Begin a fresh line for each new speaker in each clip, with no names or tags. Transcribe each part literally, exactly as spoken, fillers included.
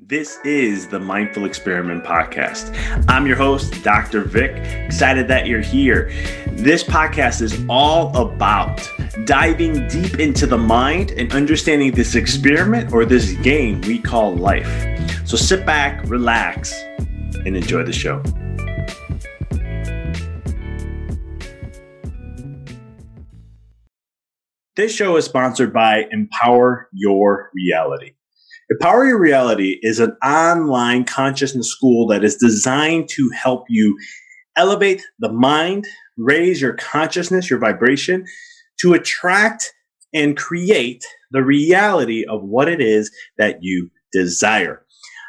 This is the Mindful Experiment Podcast. I'm your host, Doctor Vic. Excited that you're here. This podcast is all about diving deep into the mind and understanding this experiment or this game we call life. So sit back, relax, and enjoy the show. This show is sponsored by Empower Your Reality. Empower Your Reality is an online consciousness school that is designed to help you elevate the mind, raise your consciousness, your vibration, to attract and create the reality of what it is that you desire.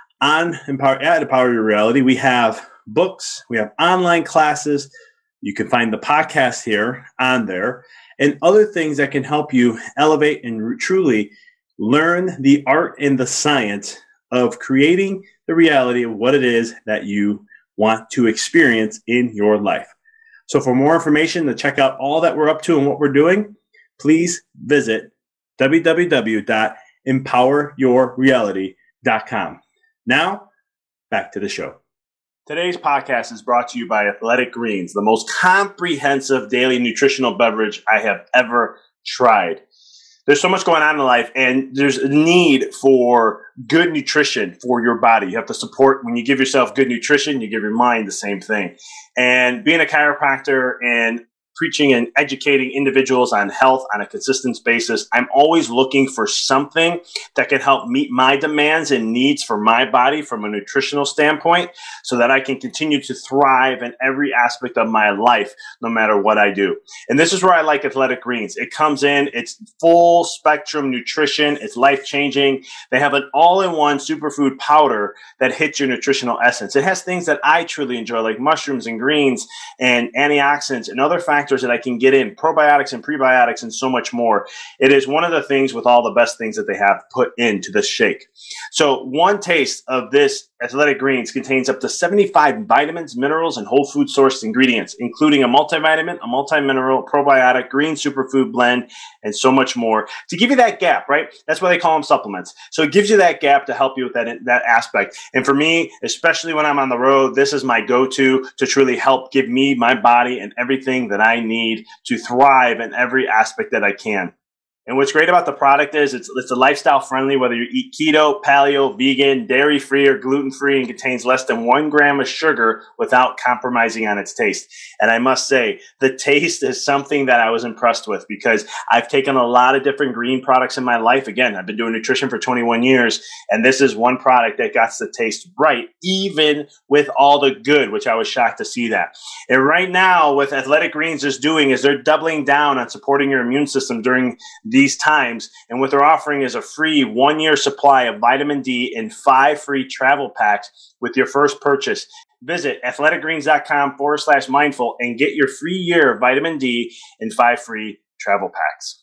On Empower, at Empower Your Reality, we have books, we have online classes. You can find the podcast here on there, and other things that can help you elevate and truly learn the art and the science of creating the reality of what it is that you want to experience in your life. So for more information to check out all that we're up to and what we're doing, please visit w w w dot empower your reality dot com. Now, back to the show. Today's podcast is brought to you by Athletic Greens, the most comprehensive daily nutritional beverage I have ever tried. There's so much going on in life, and there's a need for good nutrition for your body. You have to support, when you give yourself good nutrition, you give your mind the same thing. And being a chiropractor and preaching and educating individuals on health on a consistent basis, I'm always looking for something that can help meet my demands and needs for my body from a nutritional standpoint so that I can continue to thrive in every aspect of my life, no matter what I do. And this is where I like Athletic Greens. It comes in, it's full spectrum nutrition, it's life-changing. They have an all-in-one superfood powder that hits your nutritional essence. It has things that I truly enjoy, like mushrooms and greens and antioxidants and other factors that I can get in, probiotics and prebiotics and so much more. It is one of the things with all the best things that they have put into this shake. So one taste of this Athletic Greens contains up to seventy-five vitamins, minerals, and whole food sourced ingredients, including a multivitamin, a multi-mineral, probiotic, green superfood blend, and so much more to give you that gap, right? That's why they call them supplements. So it gives you that gap to help you with that, that aspect. And for me, especially when I'm on the road, this is my go-to to truly help give me, my body, and everything that I need to thrive in every aspect that I can. And what's great about the product is it's it's a lifestyle friendly, whether you eat keto, paleo, vegan, dairy free, or gluten free, and contains less than one gram of sugar without compromising on its taste. And I must say, the taste is something that I was impressed with because I've taken a lot of different green products in my life. Again, I've been doing nutrition for twenty-one years, and this is one product that got the taste right, even with all the good, which I was shocked to see that. And right now, what Athletic Greens is doing is they're doubling down on supporting your immune system during the these times, and what they're offering is a free one-year supply of vitamin D and five free travel packs with your first purchase. Visit athleticgreens.com forward slash mindful and get your free year of vitamin D and five free travel packs.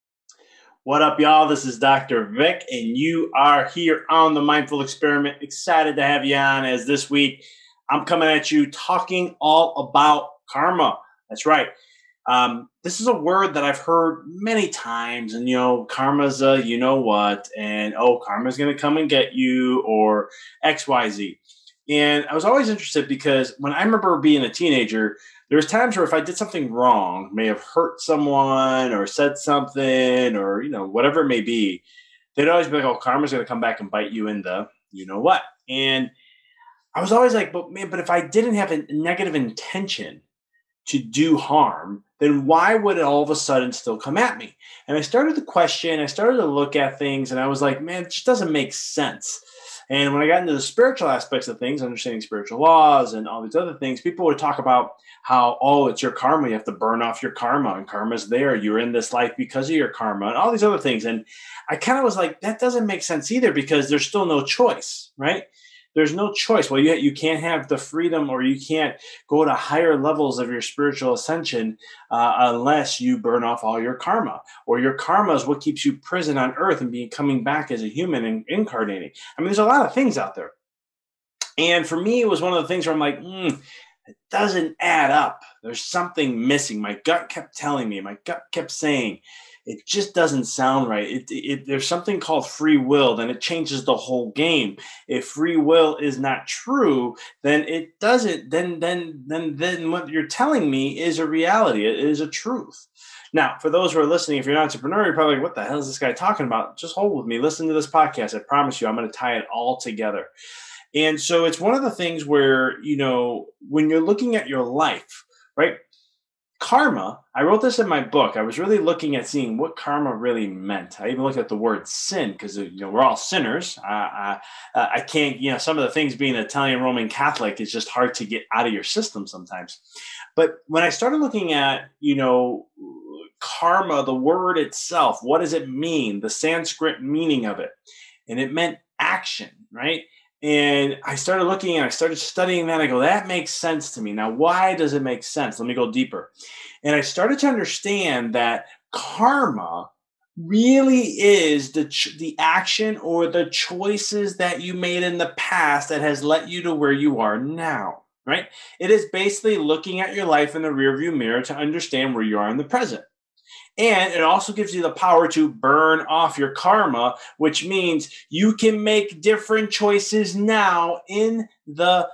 What up, y'all? This is Doctor Vic, and you are here on the Mindful Experiment. Excited to have you on, as this week I'm coming at you talking all about karma. That's right. Um, this is a word that I've heard many times, and, you know, karma's a you know what, and, oh, karma's going to come and get you, or X Y Z. And I was always interested because when I remember being a teenager, there was times where if I did something wrong, may have hurt someone or said something or, you know, whatever it may be, they'd always be like, oh, karma's going to come back and bite you in the you know what. And I was always like, but man, but if I didn't have a negative intention to do harm, then why would it all of a sudden still come at me? And I started to question, I started to look at things, and I was like, man, it just doesn't make sense. And when I got into the spiritual aspects of things, understanding spiritual laws and all these other things, people would talk about how, oh, it's your karma. You have to burn off your karma, and karma's there. You're in this life because of your karma, and all these other things. And I kind of was like, that doesn't make sense either, because there's still no choice, right? There's no choice. Well, you, you can't have the freedom, or you can't go to higher levels of your spiritual ascension uh, unless you burn off all your karma. Or your karma is what keeps you prison on earth and being coming back as a human and incarnating. I mean, there's a lot of things out there. And for me, it was one of the things where I'm like, mm, it doesn't add up. There's something missing. My gut kept telling me, my gut kept saying, it just doesn't sound right. It, it, there's something called free will, then it changes the whole game. If free will is not true, then it doesn't. Then, then, then, then what you're telling me is a reality. It is a truth. Now, for those who are listening, if you're an entrepreneur, you're probably like, what the hell is this guy talking about? Just hold with me. Listen to this podcast. I promise you, I'm going to tie it all together. And so it's one of the things where, you know, when you're looking at your life, right? Karma, I wrote this in my book. I was really looking at seeing what karma really meant. I even looked at the word sin because, you know, we're all sinners. I, I, I can't, you know, some of the things being Italian Roman Catholic is just hard to get out of your system sometimes. But when I started looking at, you know, karma, the word itself, what does it mean? The Sanskrit meaning of it. And it meant action, right? And I started looking and I started studying that. I go, that makes sense to me. Now, why does it make sense? Let me go deeper. And I started to understand that karma really is the ch- the action or the choices that you made in the past that has led you to where you are now, right? It is basically looking at your life in the rearview mirror to understand where you are in the present. And it also gives you the power to burn off your karma, which means you can make different choices now in the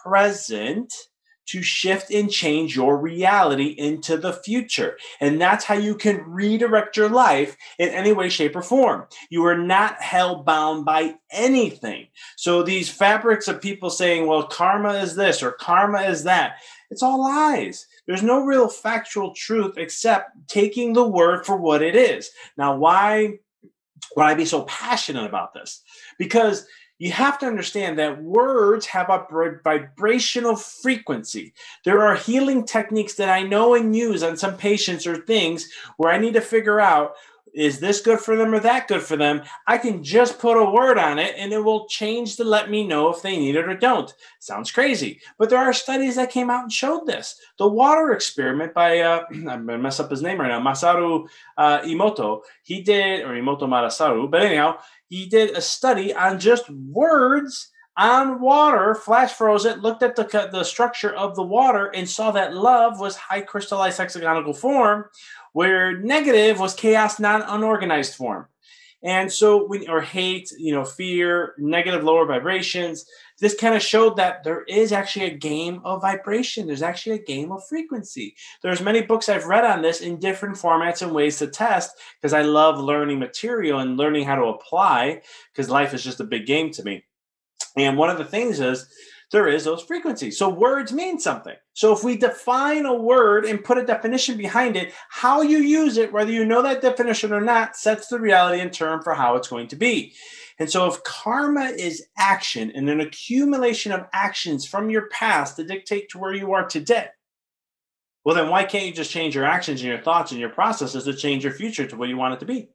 present to shift and change your reality into the future. And that's how you can redirect your life in any way, shape, or form. You are not held bound by anything. So these fabrics of people saying, well, karma is this or karma is that, it's all lies. There's no real factual truth except taking the word for what it is. Now, why would I be so passionate about this? Because you have to understand that words have a vibrational frequency. There are healing techniques that I know and use on some patients or things where I need to figure out, is this good for them or that good for them? I can just put a word on it and it will change to let me know if they need it or don't. Sounds crazy, but there are studies that came out and showed this. The water experiment by, uh, I'm going to mess up his name right now, Masaru uh, Emoto, he did, or Emoto Marasaru, but anyhow, he did a study on just words on water, flash froze it, looked at the, the structure of the water and saw that love was high crystallized hexagonal form, where negative was chaos, non-unorganized form. And so when, or hate, you know, fear, negative lower vibrations, this kind of showed that there is actually a game of vibration. There's actually a game of frequency. There's many books I've read on this in different formats and ways to test because I love learning material and learning how to apply because life is just a big game to me. And one of the things is there is those frequencies. So words mean something. So if we define a word and put a definition behind it, how you use it, whether you know that definition or not, sets the reality in term for how it's going to be. And so if karma is action and an accumulation of actions from your past to dictate to where you are today, well, then why can't you just change your actions and your thoughts and your processes to change your future to where you want it to be?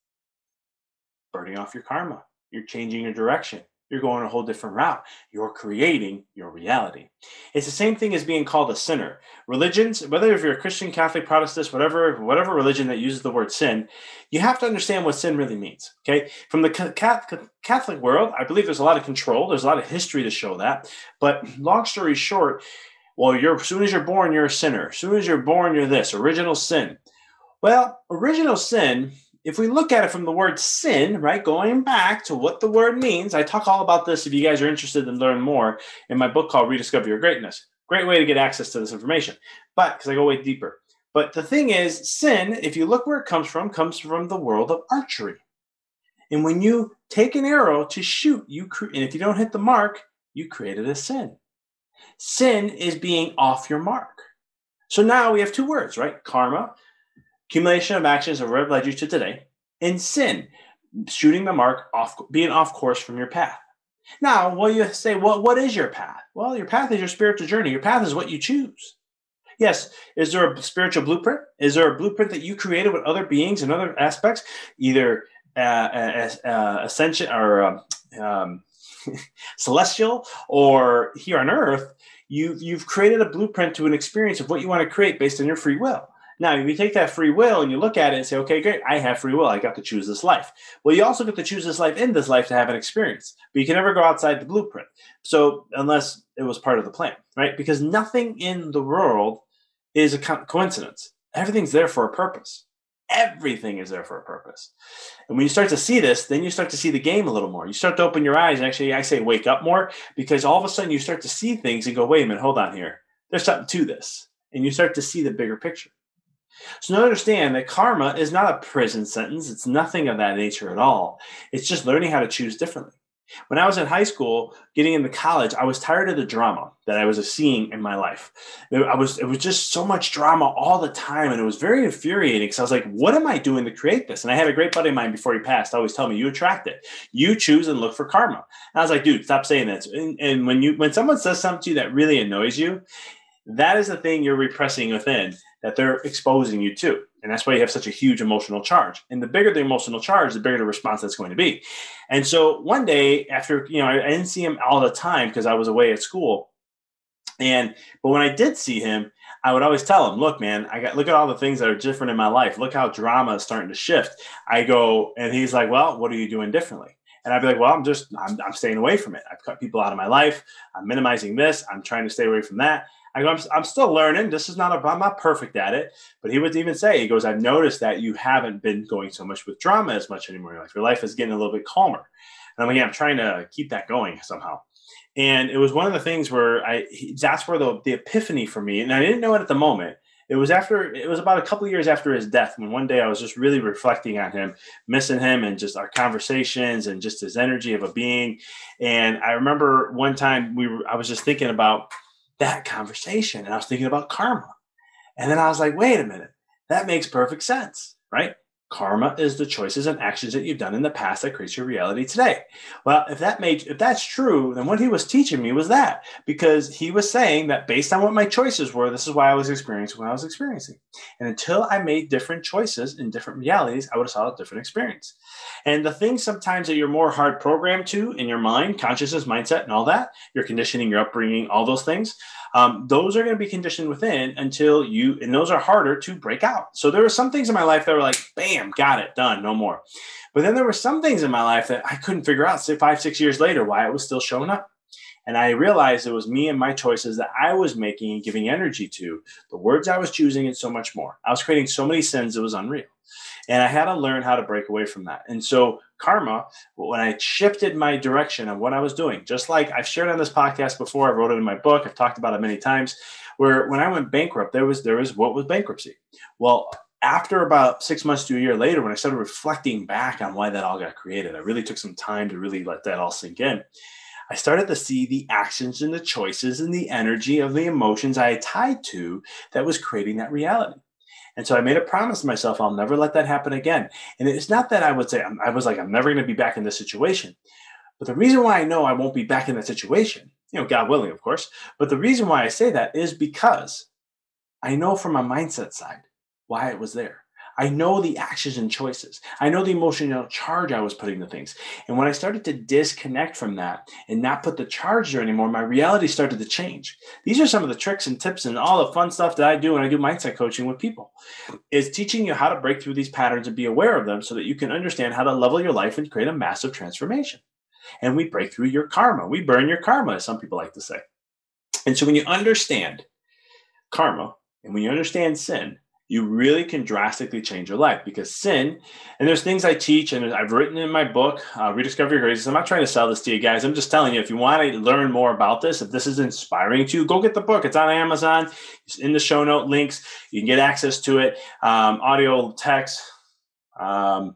Burning off your karma. You're changing your direction. You're going a whole different route. You're creating your reality. It's the same thing as being called a sinner. Religions, whether if you're a Christian, Catholic, Protestant, whatever, whatever religion that uses the word sin, you have to understand what sin really means. Okay, from the Catholic world, I believe there's a lot of control. There's a lot of history to show that. But long story short, well, you're as soon as you're born, you're a sinner. As soon as you're born, you're this original sin. Well, original sin. If we look at it from the word sin, right, going back to what the word means, I talk all about this if you guys are interested in learn more in my book called Rediscover Your Greatness. Great way to get access to this information, but because I go way deeper. But the thing is, sin, if you look where it comes from, comes from the world of archery. And when you take an arrow to shoot, you cre- and if you don't hit the mark, you created a sin. Sin is being off your mark. So now we have two words, right? Karma, accumulation of actions that have led you to today, and sin, shooting the mark, off, being off course from your path. Now, well, you say, well, what is your path? Well, your path is your spiritual journey. Your path is what you choose. Yes, is there a spiritual blueprint? Is there a blueprint that you created with other beings and other aspects, either uh, uh, uh, ascension or um, um, celestial or here on earth? You've, you've created a blueprint to an experience of what you want to create based on your free will. Now, if you take that free will and you look at it and say, okay, great, I have free will. I got to choose this life. Well, you also get to choose this life in this life to have an experience, but you can never go outside the blueprint. So unless it was part of the plan, right? Because nothing in the world is a co- coincidence. Everything's there for a purpose. Everything is there for a purpose. And when you start to see this, then you start to see the game a little more. You start to open your eyes. Actually, I say wake up more, because all of a sudden you start to see things and go, wait a minute, hold on here. There's something to this. And you start to see the bigger picture. So now understand that karma is not a prison sentence. It's nothing of that nature at all. It's just learning how to choose differently. When I was in high school, getting into college, I was tired of the drama that I was seeing in my life. I was, it was just so much drama all the time, and it was very infuriating because I was like, what am I doing to create this? And I had a great buddy of mine before he passed always tell me, you attract it. You choose and look for karma. And I was like, dude, stop saying that. And, and when you when someone says something to you that really annoys you, that is the thing you're repressing within that they're exposing you to. And that's why you have such a huge emotional charge. And the bigger the emotional charge, the bigger the response that's going to be. And so one day after, you know, I, I didn't see him all the time because I was away at school. And, but when I did see him, I would always tell him, look, man, I got, look at all the things that are different in my life. Look how drama is starting to shift. I go, and he's like, well, what are you doing differently? And I'd be like, well, I'm just, I'm, I'm staying away from it. I've cut people out of my life. I'm minimizing this. I'm trying to stay away from that. I go, I'm, I'm still learning. This is not, a, I'm not perfect at it. But he would even say, he goes, I've noticed that you haven't been going so much with drama as much anymore in your life. Your life is getting a little bit calmer. And I'm like, yeah, I'm trying to keep that going somehow. And it was one of the things where I, he, that's where the, the epiphany for me, and I didn't know it at the moment. It was after, it was about a couple of years after his death, when one day I was just really reflecting on him, missing him and just our conversations and just his energy of a being. And I remember one time we were, I was just thinking about that conversation, and I was thinking about karma. And then I was like, wait a minute, that makes perfect sense, right? Karma is the choices and actions that you've done in the past that creates your reality today. Well, if that made, if that's true, then what he was teaching me was that, because he was saying that based on what my choices were, this is why I was experiencing what I was experiencing. And until I made different choices in different realities, I would have saw a different experience. And the things sometimes that you're more hard programmed to in your mind, consciousness, mindset, and all that, your conditioning, your upbringing, all those things, um, those are going to be conditioned within until you, and those are harder to break out. So there were some things in my life that were like, bam, got it, done, no more. But then there were some things in my life that I couldn't figure out say, five, six years later why it was still showing up. And I realized it was me and my choices that I was making and giving energy to, the words I was choosing, and so much more. I was creating so many sins, it was unreal. And I had to learn how to break away from that. And so karma, when I shifted my direction of what I was doing, just like I've shared on this podcast before, I wrote it in my book, I've talked about it many times, where when I went bankrupt, there was, there was what was bankruptcy? Well, after about six months to a year later, when I started reflecting back on why that all got created, I really took some time to really let that all sink in. I started to see the actions and the choices and the energy of the emotions I had tied to that was creating that reality. And so I made a promise to myself, I'll never let that happen again. And it's not that I would say, I was like, I'm never going to be back in this situation. But the reason why I know I won't be back in that situation, you know, God willing, of course, but the reason why I say that is because I know from a mindset side why it was there. I know the actions and choices. I know the emotional charge I was putting to things. And when I started to disconnect from that and not put the charge there anymore, my reality started to change. These are some of the tricks and tips and all the fun stuff that I do when I do mindset coaching with people, is teaching you how to break through these patterns and be aware of them so that you can understand how to level your life and create a massive transformation. And we break through your karma. We burn your karma, as some people like to say. And so when you understand karma and when you understand sin, you really can drastically change your life, because sin, and there's things I teach and I've written in my book, uh, Rediscover Your Graces. I'm not trying to sell this to you guys. I'm just telling you, if you want to learn more about this, if this is inspiring to you, go get the book. It's on Amazon. It's in the show note links. You can get access to it. Um, audio, text. Um,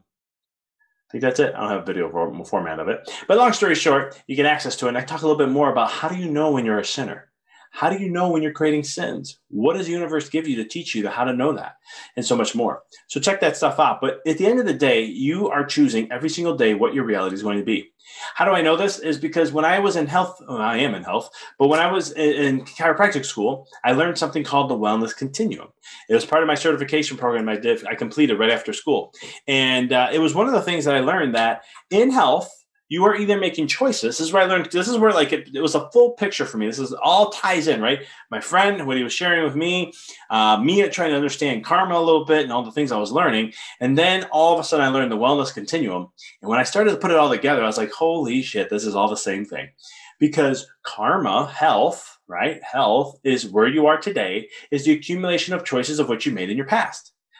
I think that's it. I don't have a video format of it. But long story short, you get access to it. And I talk a little bit more about how do you know when you're a sinner? How do you know when you're creating sins? What does the universe give you to teach you to how to know that? And so much more. So check that stuff out. But at the end of the day, you are choosing every single day what your reality is going to be. How do I know this? Is because when I was in health, well, I am in health, but when I was in chiropractic school, I learned something called the Wellness Continuum. It was part of my certification program I did, I completed right after school. And uh, it was one of the things that I learned, that in health, you are either making choices. This is where I learned, this is where like it, it was a full picture for me. This is all ties in, right? My friend, what he was sharing with me, uh, me trying to understand karma a little bit and all the things I was learning. And then all of a sudden I learned the Wellness Continuum. And when I started to put it all together, I was like, holy shit, this is all the same thing. Because karma, health, right? Health is where you are today, is the accumulation of choices of what you made in your past.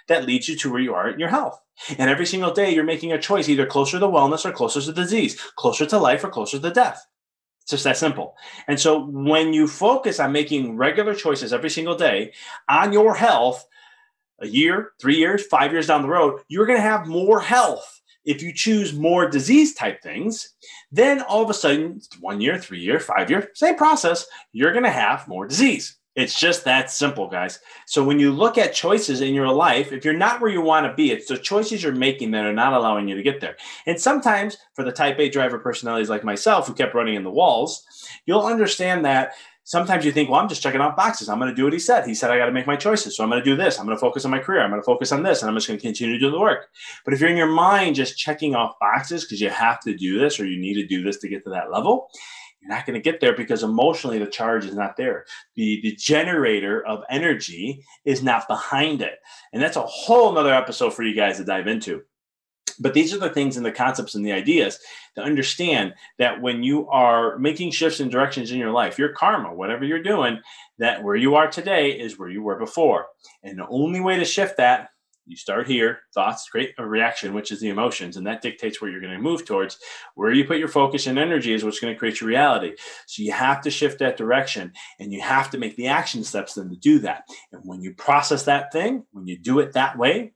that leads you to where you are in your health. And every single day, you're making a choice, either closer to wellness or closer to disease, closer to life or closer to death. It's just that simple. And so when you focus on making regular choices every single day on your health, a year, three years, five years down the road, you're going to have more health. If you choose more disease type things, then all of a sudden, one year, three year, five year, same process, you're going to have more disease. It's just that simple, guys. So when you look at choices in your life, if you're not where you want to be, it's the choices you're making that are not allowing you to get there. And sometimes for the type A driver personalities like myself who kept running in the walls, you'll understand that sometimes you think, well, I'm just checking off boxes. I'm going to do what he said. He said, I got to make my choices. So I'm going to do this. I'm going to focus on my career. I'm going to focus on this. And I'm just going to continue to do the work. But if you're in your mind just checking off boxes because you have to do this or you need to do this to get to that level, you're not going to get there because emotionally the charge is not there. The, the generator of energy is not behind it. And that's a whole nother episode for you guys to dive into. But these are the things and the concepts and the ideas to understand that when you are making shifts and directions in your life, your karma, whatever you're doing, that where you are today is where you were before. And the only way to shift that, you start here, thoughts create a reaction, which is the emotions, and that dictates where you're going to move towards. Where you put your focus and energy is what's going to create your reality. So you have to shift that direction, and you have to make the action steps then to do that. And when you process that thing, when you do it that way,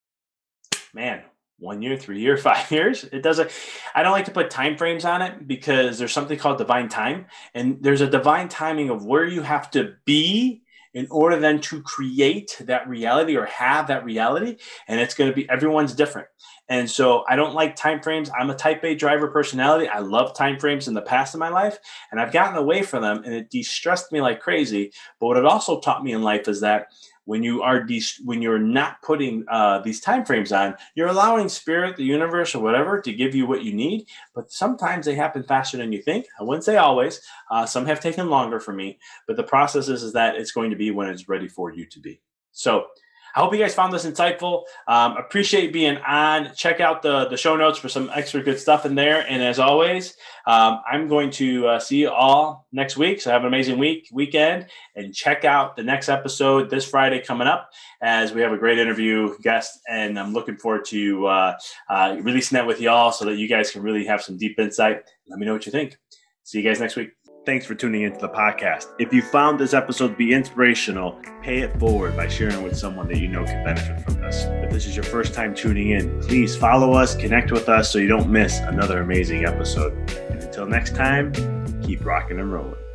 man, one year, three year, five years, it doesn't, I don't like to put time frames on it because there's something called divine time. And there's a divine timing of where you have to be in order then to create that reality or have that reality. And it's going to be, everyone's different. And so I don't like time frames. I'm a type A driver personality. I love time frames in the past of my life, and I've gotten away from them, and it de-stressed me like crazy. But what it also taught me in life is that when you are de- when you're not putting uh, these time frames on, you're allowing spirit, the universe, or whatever to give you what you need. But sometimes they happen faster than you think. I wouldn't say always. Uh, some have taken longer for me. But the process is, is that it's going to be when it's ready for you to be. So I hope you guys found this insightful. Um, appreciate being on. Check out the, the show notes for some extra good stuff in there. And as always, um, I'm going to uh, see you all next week. So have an amazing week, weekend, and check out the next episode this Friday coming up as we have a great interview guest. And I'm looking forward to uh, uh, releasing that with y'all so that you guys can really have some deep insight. Let me know what you think. See you guys next week. Thanks for tuning into the podcast. If you found this episode to be inspirational, pay it forward by sharing with someone that you know can benefit from this. If this is your first time tuning in, please follow us, connect with us so you don't miss another amazing episode. And until next time, keep rocking and rolling.